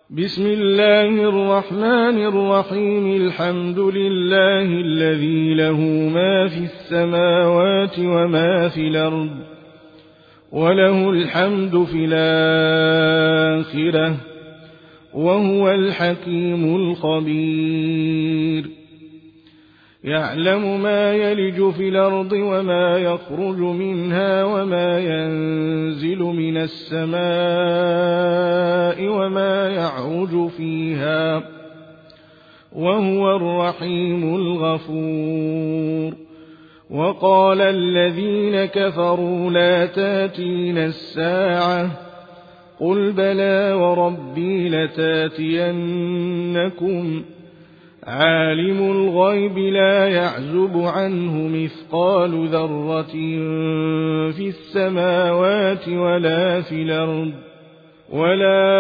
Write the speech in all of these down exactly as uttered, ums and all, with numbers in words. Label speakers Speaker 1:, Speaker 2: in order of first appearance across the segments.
Speaker 1: بسم الله الرحمن الرحيم. الحمد لله الذي له ما في السماوات وما في الأرض وله الحمد في الآخرة وهو الحكيم الخبير. يعلم ما يلج في الأرض وما يخرج منها وما ينزل من السماء وما يعرج فيها وهو الرحيم الغفور. وقال الذين كفروا لا تاتين الساعة قل بلى وربي لتاتينكم عالم الغيب لا يعزب عنه مثقال ذرة في السماوات ولا في الأرض ولا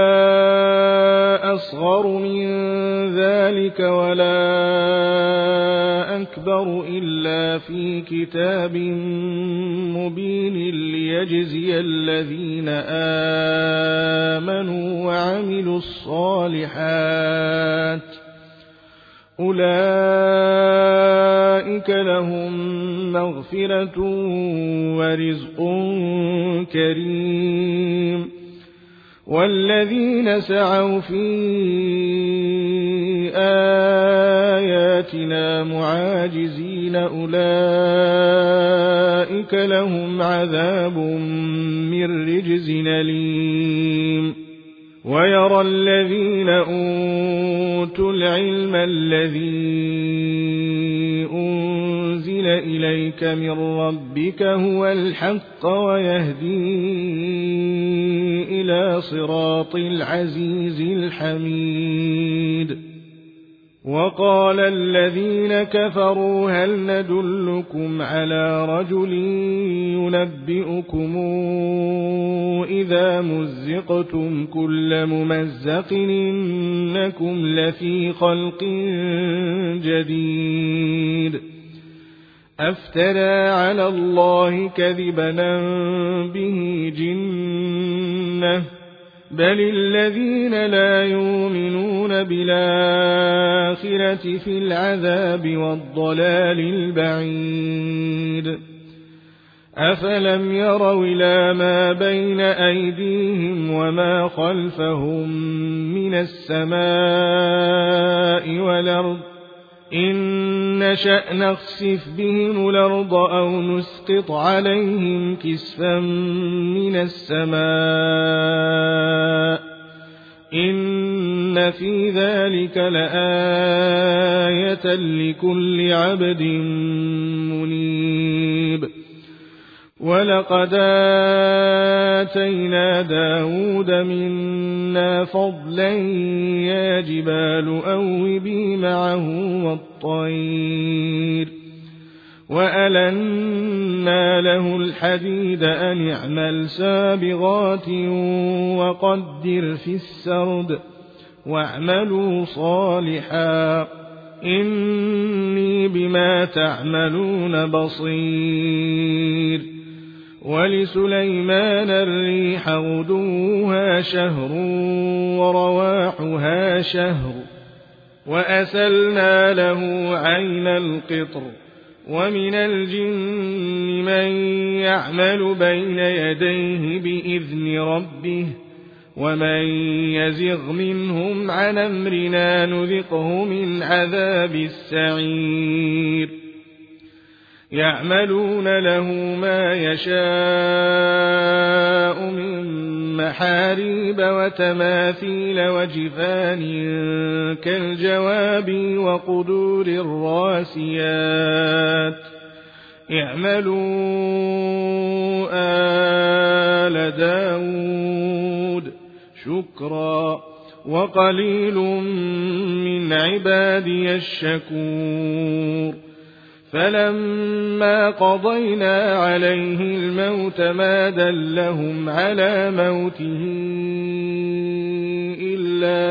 Speaker 1: أصغر من ذلك ولا أكبر إلا في كتاب مبين ليجزي الذين آمنوا وعملوا الصالحات أولئك لهم مغفرة ورزق كريم. والذين سعوا في آياتنا معاجزين أولئك لهم عذاب من رجز أليم. ويرى الذين أوتوا العلم الذي أنزل إليك من ربك هو الحق ويهدي إلى صراط العزيز الحميد. وقال الذين كفروا هل ندلكم على رجل ينبئكم إذا مزقتم كل ممزق إنكم لفي خلق جديد أفترى على الله كذبا به جنة بل الذين لا يؤمنون بالآخرة في العذاب والضلال البعيد. أفلم يروا إلى ما بين أيديهم وما خلفهم من السماء والأرض إن نشأ نخسف بهم الأرض أو نسقط عليهم كسفا من السماء إن في ذلك لآية لكل عبد منيب. ولقد آتينا داود منا فضلا يا جبال أوبي معه والطير وألنا له الحديد أن اعمل سابغات وقدر في السرد واعملوا صالحا إني بما تعملون بصير. ولسليمان الريح غدوها شهر ورواحها شهر وأسلنا له عين القطر ومن الجن من يعمل بين يديه بإذن ربه ومن يزغ منهم عن أمرنا نذقه من عذاب السعير. يعملون له ما يشاء من محاريب وتماثيل وجفان كالجواب وقدور الراسيات اعملوا آل داود شكرا وقليل من عبادي الشكور. فلما قضينا عليه الموت ما دلهم على موته إلا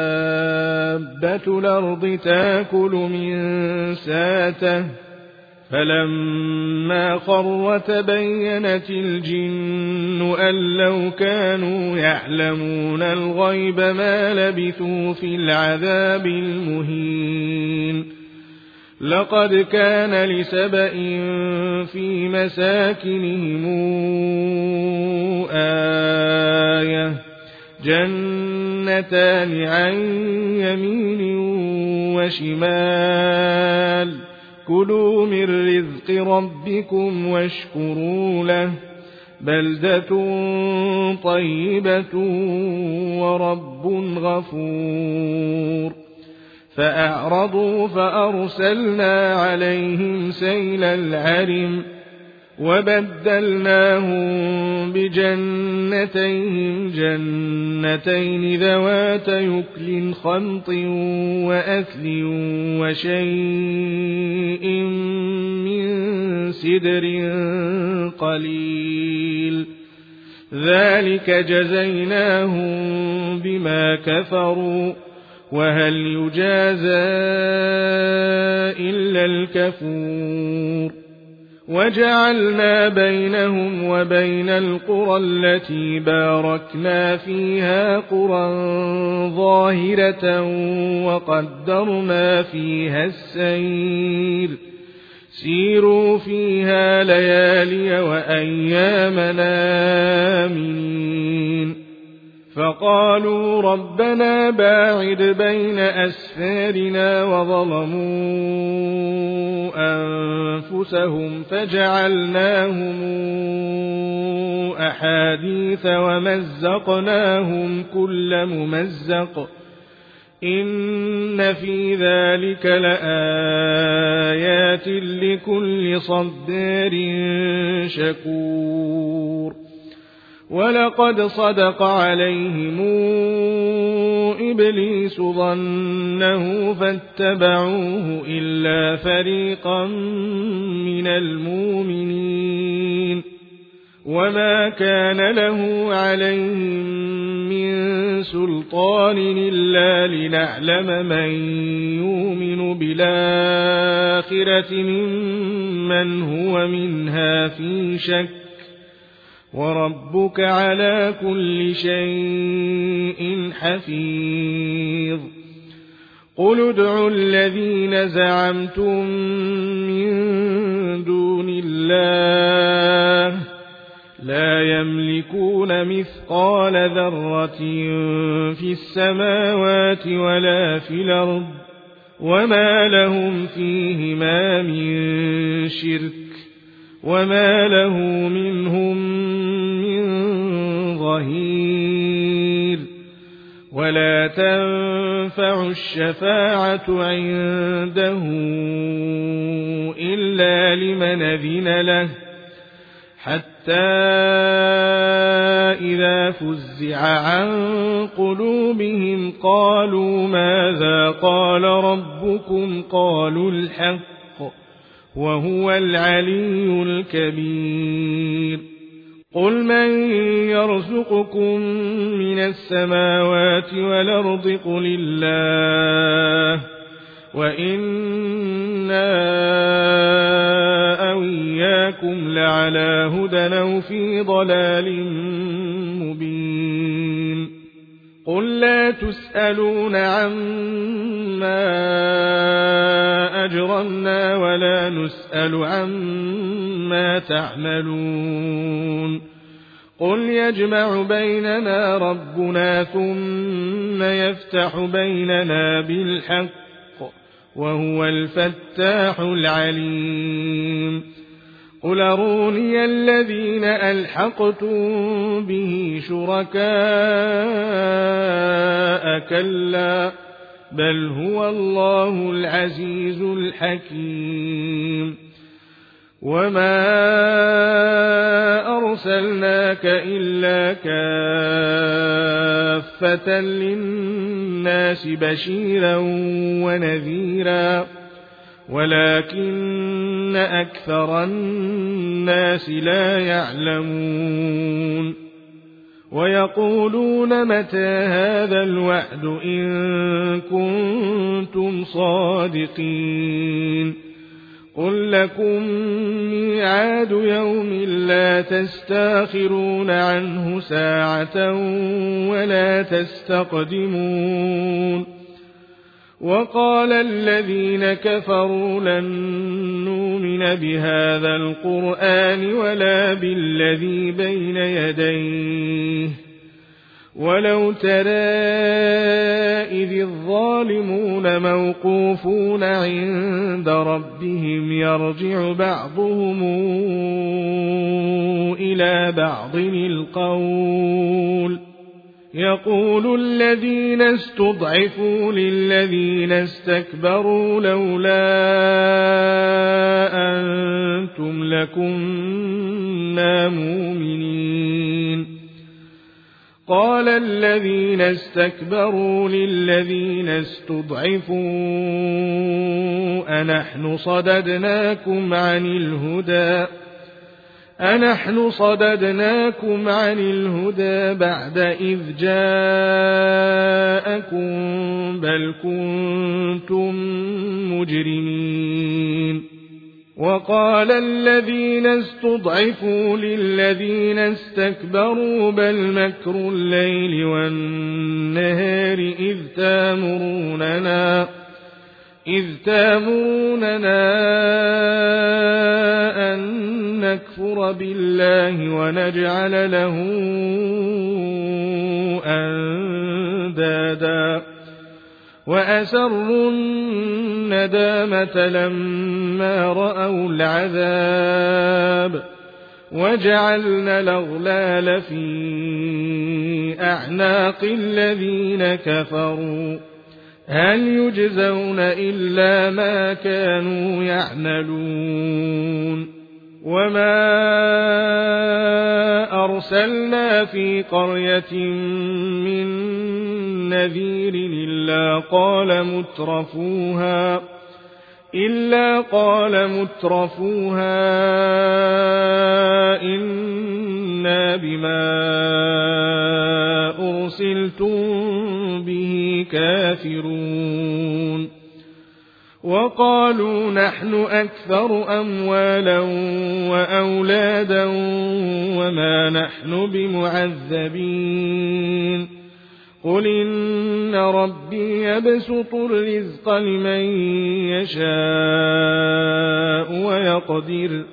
Speaker 1: دابة الأرض تأكل من ساته فلما خر تبينت الجن أن لو كانوا يعلمون الغيب ما لبثوا في العذاب المهين لقد كان لسبإ في مساكنهم آية جنتان عن يمين وشمال كلوا من رزق ربكم واشكروا له بلدة طيبة ورب غفور فأعرضوا فأرسلنا عليهم سيل العرم وبدلناهم بجنتيهم جنتين ذوات يكل خمط وأثل وشيء من سدر قليل ذلك جزيناهم بما كفروا وهل يجازى إلا الكفور وجعلنا بينهم وبين القرى التي باركنا فيها قرى ظاهرة وقدرنا فيها السير سيروا فيها ليالي وأيامنا آمنين فقالوا ربنا باعد بين أسفارنا وظلموا أنفسهم فجعلناهم أحاديث ومزقناهم كل ممزق إن في ذلك لآيات لكل صبار شكور ولقد صدق عليهم إبليس ظنه فاتبعوه إلا فريقا من المؤمنين وما كان له عليهم من سلطان إلا لنعلم من يؤمن بالآخرة ممن هو منها في شك وربك على كل شيء حفيظ قل ادعوا الذين زعمتم من دون الله لا يملكون مثقال ذرة في السماوات ولا في الأرض وما لهم فيهما من شرك وما له منهم من ظهير ولا تنفع الشفاعة عنده إلا لمن أذن له حتى إذا فزع عن قلوبهم قالوا ماذا قال ربكم قالوا الحق وهو العلي الكبير قل من يرزقكم من السماوات والأرض قل الله وإنا أو إياكم لعلى هدى أو في ضلال مبين قل لا تسألون عما أجرمنا ولا نسأل عما تعملون قل يجمع بيننا ربنا ثم يفتح بيننا بالحق وهو الفتاح العليم قل أروني الذين ألحقتم به شركاء كلا بل هو الله العزيز الحكيم وما أرسلناك إلا كافة للناس بشيرا ونذيرا ولكن أكثر الناس لا يعلمون ويقولون متى هذا الوعد إن كنتم صادقين قل لكم ميعاد يوم لا تستاخرون عنه ساعة ولا تستقدمون وقال الذين كفروا لن نؤمن بهذا القرآن ولا بالذي بين يديه ولو ترى إذ الظالمون موقوفون عند ربهم يرجع بعضهم إلى بعض القول يقول الذين استضعفوا للذين استكبروا لولا أنتم لكنا مؤمنين قال الذين استكبروا للذين استضعفوا أنحن صددناكم عن الهدى أنحن صددناكم عن الهدى بعد إذ جاءكم بل كنتم مجرمين وقال الذين استضعفوا للذين استكبروا بل مكر الليل والنهار إذ تامروننا إذ تامروننا أن نكفر بالله ونجعل له أندادا وأسروا الندامة لما رأوا العذاب وجعلنا الأغلال في أعناق الذين كفروا هل يجزون إلا ما كانوا يعملون وما أرسلنا في قرية من نذير إلا قال مترفوها إلا قال مترفوها إنا بما أرسلتم به كافرون وقالوا نحن أكثر أموالا وأولادا وما نحن بمعذبين قل إن ربي يبسط الرزق لمن يشاء ويقدر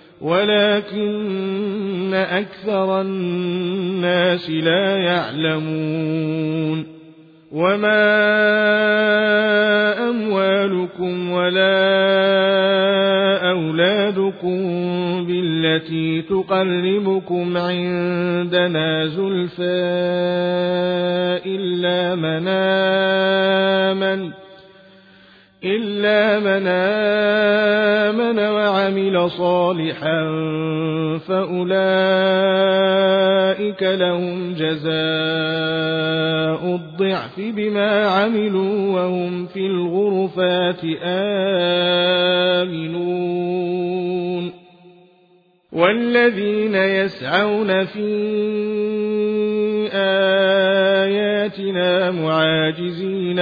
Speaker 1: ولكن أكثر الناس لا يعلمون وما أموالكم ولا أولادكم بالتي تقربكم عندنا زلفى إلا من آمن إلا من آمن وعمل صالحا فأولئك لهم جزاء الضعف بما عملوا وهم في الغرفات آمنون والذين يسعون في آياتنا معاجزين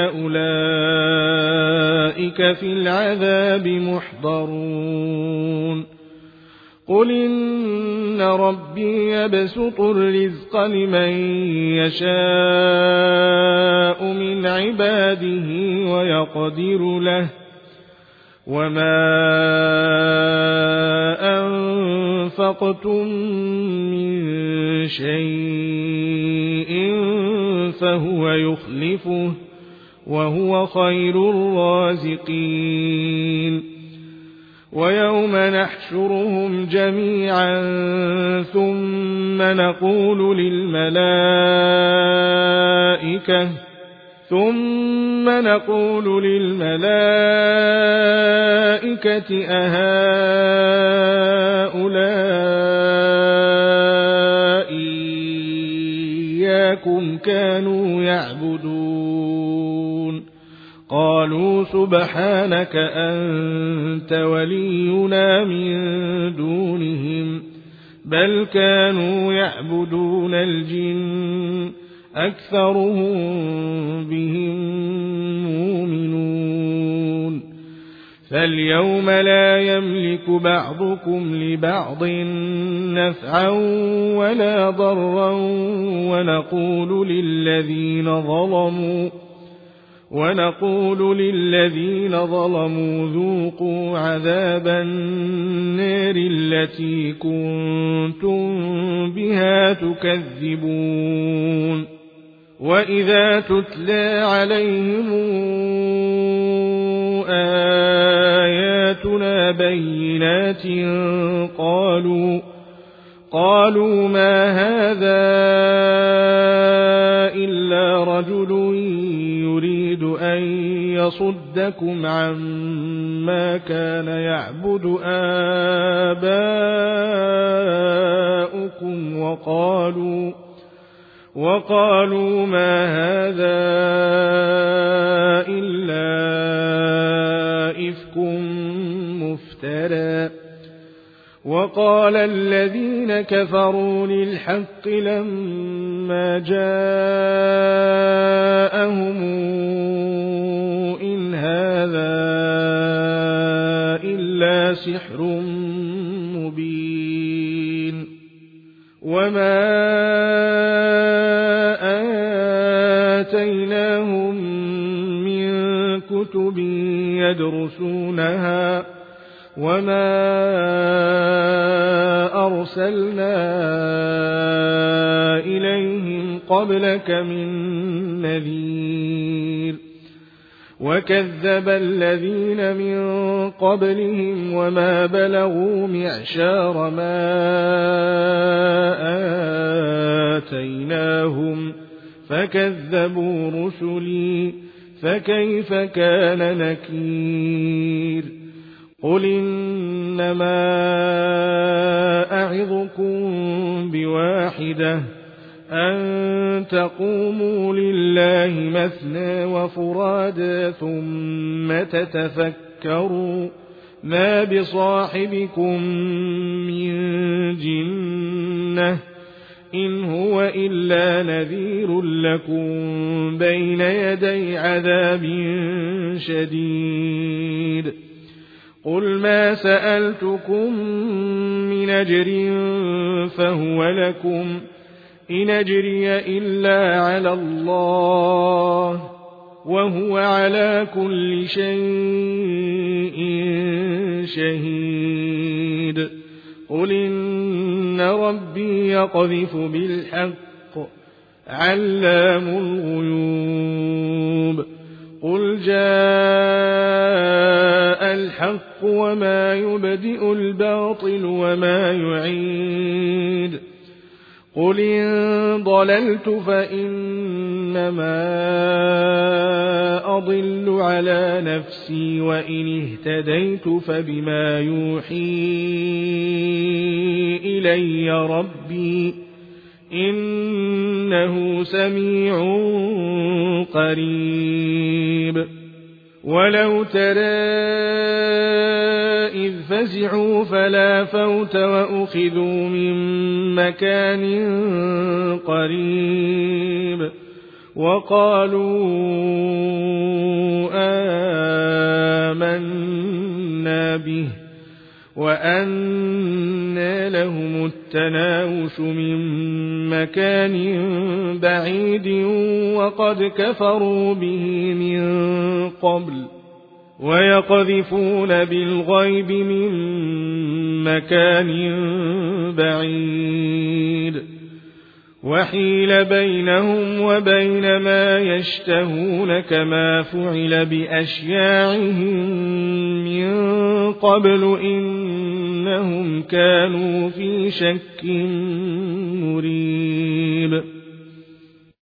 Speaker 1: أولئك في العذاب محضرون قل إن ربي يبسط الرزق لمن يشاء من عباده ويقدر له وما أنفقتم من شيء فهو يخلفه وهو خير الرازقين ويوم نحشرهم جميعا ثم نقول للملائكة ثم نقول للملائكة أهؤلاء إياكم كانوا يعبدون قالوا سبحانك أنت ولينا من دونهم بل كانوا يعبدون الجن أكثرهم بهم مؤمنون فاليوم لا يملك بعضكم لبعض نفعا ولا ضرا ونقول للذين ظلموا ونقول للذين ظلموا ذوقوا عذاب النار التي كنتم بها تكذبون وإذا تتلى عليهم آياتنا بينات قالوا قالوا ما هذا إلا رجل يريد أن يصدكم عما كان يعبد آباؤكم وقالوا وقالوا ما هذا إلا إفك مفترى وقال الذين كفروا للحق لما جاءهم إن هذا إلا سحر مبين وما آتيناهم من كتب يدرسونها وما أرسلنا إليهم قبلك من نذير وكذب الذين من قبلهم وما بلغوا معشار ما آتيناهم فكذبوا رسلي فكيف كان نكير قل إنما أعظكم بواحدة أن تقوموا لله مثنى وفرادا ثم تتفكروا ما بصاحبكم من جنة إن هو إلا نذير لكم بين يدي عذاب شديد قل ما سألتكم من أجر فهو لكم إن أجري إلا على الله وهو على كل شيء شهيد قل إن ربي يقذف بالحق علام الغيوب قل جاء الحق وما يبدئ الباطل وما يعيد قل إن ضللت فإنما أضل على نفسي وإن اهتديت فبما يوحي إلي ربي إنه سميع قريب ولو ترى إذ فزعوا فلا فوت وأخذوا من مكان قريب وقالوا آمنا به وأنى لهم التناوش من مكان بعيد وقد كفروا به من قبل ويقذفون بالغيب من مكان بعيد وحيل بينهم وبين ما يشتهون كما فعل بأشياعهم من قبل إنهم كانوا في شك مريب